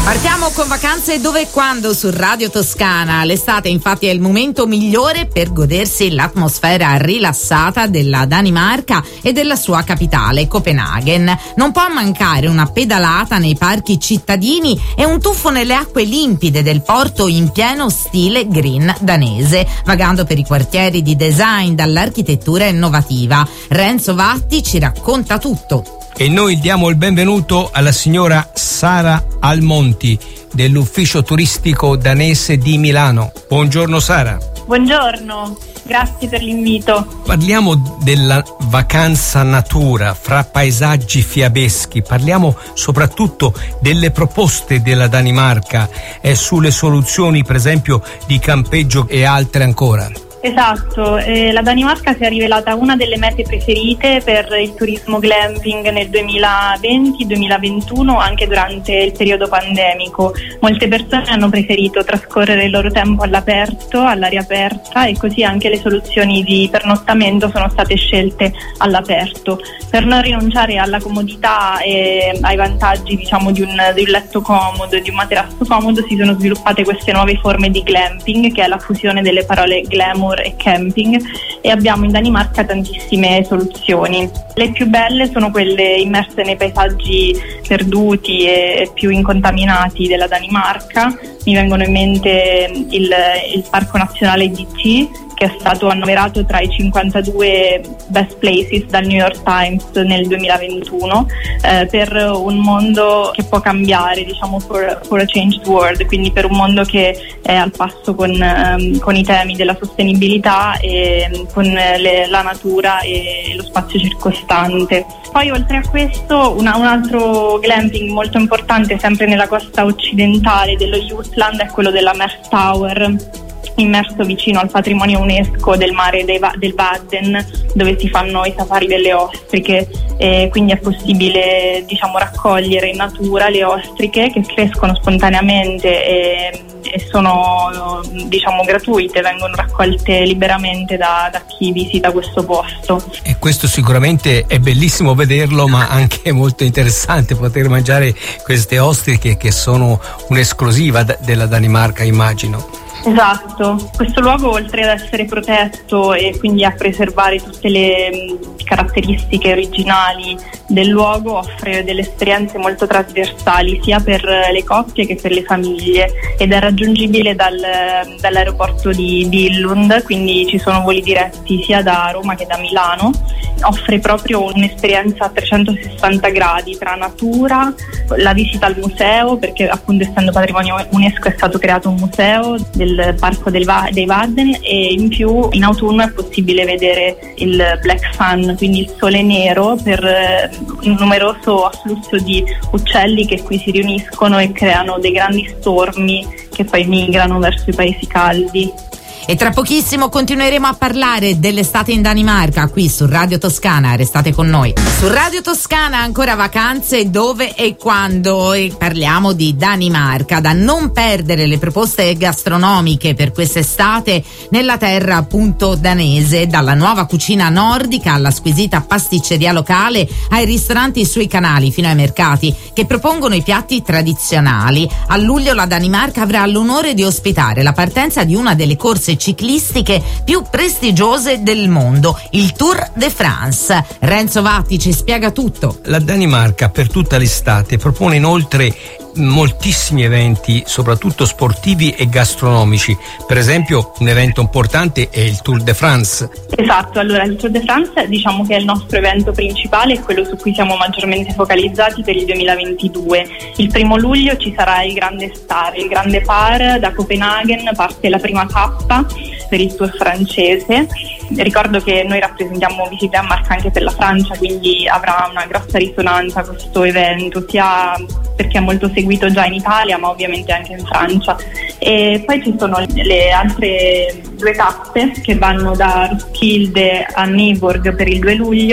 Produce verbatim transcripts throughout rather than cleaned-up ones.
Partiamo con Vacanze dove e quando su Radio Toscana. L'estate infatti è il momento migliore per godersi l'atmosfera rilassata della Danimarca e della sua capitale, Copenaghen. Non può mancare una pedalata nei parchi cittadini e un tuffo nelle acque limpide del porto in pieno stile green danese, vagando per i quartieri di design dall'architettura innovativa. Renzo Vatti ci racconta tutto. E noi diamo il benvenuto alla signora Sara Almonti dell'ufficio turistico danese di Milano. Buongiorno Sara. Buongiorno, grazie per l'invito. Parliamo della vacanza natura fra paesaggi fiabeschi, parliamo soprattutto delle proposte della Danimarca e sulle soluzioni per esempio di campeggio e altre ancora. Esatto, eh, la Danimarca si è rivelata una delle mete preferite per il turismo glamping nel duemilaventi duemilaventuno, anche durante il periodo pandemico. Molte persone hanno preferito trascorrere il loro tempo all'aperto, all'aria aperta, e così anche le soluzioni di pernottamento sono state scelte all'aperto. Per non rinunciare alla comodità e ai vantaggi, diciamo, di un, di un letto comodo e di un materasso comodo, si sono sviluppate queste nuove forme di glamping, che è la fusione delle parole glamour e camping, e abbiamo in Danimarca tantissime soluzioni. Le più belle sono quelle immerse nei paesaggi perduti e più incontaminati della Danimarca. Mi vengono in mente il, il Parco Nazionale D T, che è stato annoverato tra i cinquantadue best places dal New York Times nel duemilaventuno, eh, per un mondo che può cambiare, diciamo for, for a changed world, quindi per un mondo che è al passo con, um, con i temi della sostenibilità e con le, la natura e lo spazio circostante. Poi oltre a questo una, un altro glamping molto importante sempre nella costa occidentale dello Jutland è quello della Mers Tower, immerso vicino al patrimonio UNESCO del mare del Wadden, dove si fanno i safari delle ostriche, e quindi è possibile, diciamo, raccogliere in natura le ostriche che crescono spontaneamente e, e sono, diciamo, gratuite, vengono raccolte liberamente da, da chi visita questo posto. E questo sicuramente è bellissimo vederlo, ma anche molto interessante poter mangiare queste ostriche che sono un'esclusiva d- della Danimarca, immagino. Esatto, questo luogo, oltre ad essere protetto e quindi a preservare tutte le mh, caratteristiche originali del luogo, offre delle esperienze molto trasversali sia per le coppie che per le famiglie, ed è raggiungibile dal, dall'aeroporto di Billund, quindi ci sono voli diretti sia da Roma che da Milano. Offre proprio un'esperienza a trecentosessanta gradi tra natura, la visita al museo, perché appunto essendo patrimonio UNESCO è stato creato un museo del parco del Va- dei Wadden, e in più in autunno è possibile vedere il Black Sun, quindi il sole nero, per eh, un numeroso afflusso di uccelli che qui si riuniscono e creano dei grandi stormi che poi migrano verso i paesi caldi. E tra pochissimo continueremo a parlare dell'estate in Danimarca qui su Radio Toscana, restate con noi. Su Radio Toscana ancora Vacanze dove e quando, e parliamo di Danimarca, da non perdere le proposte gastronomiche per quest'estate nella terra appunto danese, dalla nuova cucina nordica alla squisita pasticceria locale, ai ristoranti sui canali fino ai mercati che propongono i piatti tradizionali. A luglio la Danimarca avrà l'onore di ospitare la partenza di una delle corse ciclistiche più prestigiose del mondo, il Tour de France. Renzo Vatti ci spiega tutto. La Danimarca per tutta l'estate propone inoltre moltissimi eventi, soprattutto sportivi e gastronomici. Per esempio un evento importante è il Tour de France. Esatto, allora il Tour de France diciamo che è il nostro evento principale e quello su cui siamo maggiormente focalizzati per il duemilaventidue. Il primo luglio ci sarà il grande star, il grande par. Da Copenaghen parte la prima tappa per il Tour francese. Ricordo che noi rappresentiamo Visite Danmark anche per la Francia, quindi avrà una grossa risonanza questo evento, sia perché è molto seguito già in Italia ma ovviamente anche in Francia. E poi ci sono le altre due tappe che vanno da Roskilde a Nyborg per il due luglio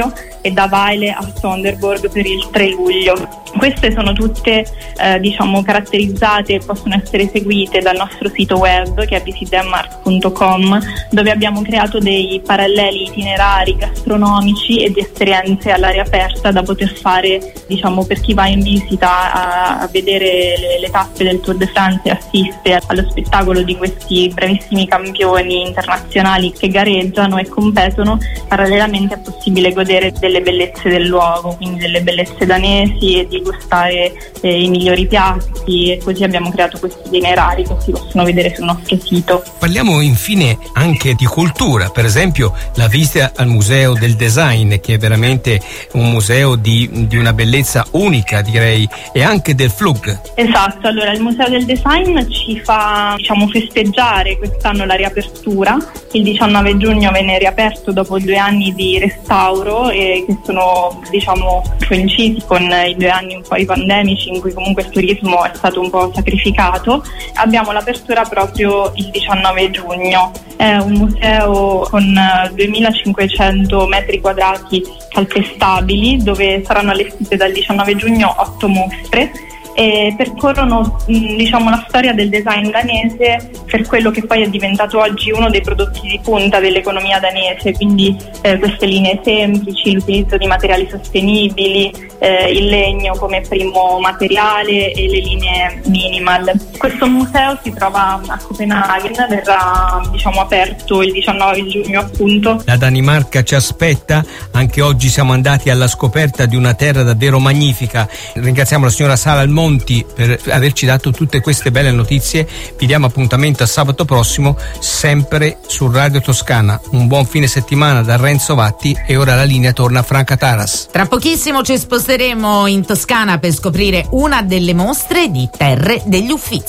e da Weile a Sonderborg per il tre luglio. Queste sono tutte eh, diciamo caratterizzate e possono essere seguite dal nostro sito web, che è visit denmark punto com, dove abbiamo creato dei paralleli itinerari gastronomici e di esperienze all'aria aperta da poter fare, diciamo, per chi va in visita a, a vedere le, le tappe del Tour de France e assiste allo spettacolo di questi bravissimi campioni internazionali che gareggiano e competono. Parallelamente è possibile godere delle bellezze del luogo, quindi delle bellezze danesi, e di gustare eh, i migliori piatti, e così abbiamo creato questi itinerari che si possono vedere sul nostro sito. Parliamo infine anche di cultura, per esempio la visita al Museo del Design, che è veramente un museo di, di una bellezza unica, direi, e anche del F L U G. Esatto, allora il Museo del Design ci fa, diciamo, festeggiare quest'anno la riapertura. Il diciannove giugno venne riaperto dopo due anni di restauro, e che sono, diciamo, coincisi con i due anni un po' i pandemici in cui comunque il turismo è stato un po' sacrificato. Abbiamo l'apertura proprio il diciannove giugno. È un museo con duemilacinquecento metri quadrati calpestabili, dove saranno allestite dal diciannove giugno otto mostre e percorrono diciamo la storia del design danese per quello che poi è diventato oggi uno dei prodotti di punta dell'economia danese, quindi eh, queste linee semplici, l'utilizzo di materiali sostenibili, eh, il legno come primo materiale e le linee minimal. Questo museo si trova a Copenaghen, verrà diciamo aperto il diciannove giugno appunto. La Danimarca ci aspetta, anche oggi siamo andati alla scoperta di una terra davvero magnifica. Ringraziamo la signora Sara Almonti per averci dato tutte queste belle notizie. Vi diamo appuntamento a sabato prossimo, sempre su Radio Toscana. Un buon fine settimana da Renzo Vatti, e ora la linea torna a Franca Taras. Tra pochissimo ci sposteremo in Toscana per scoprire una delle mostre di Terre degli Uffizi.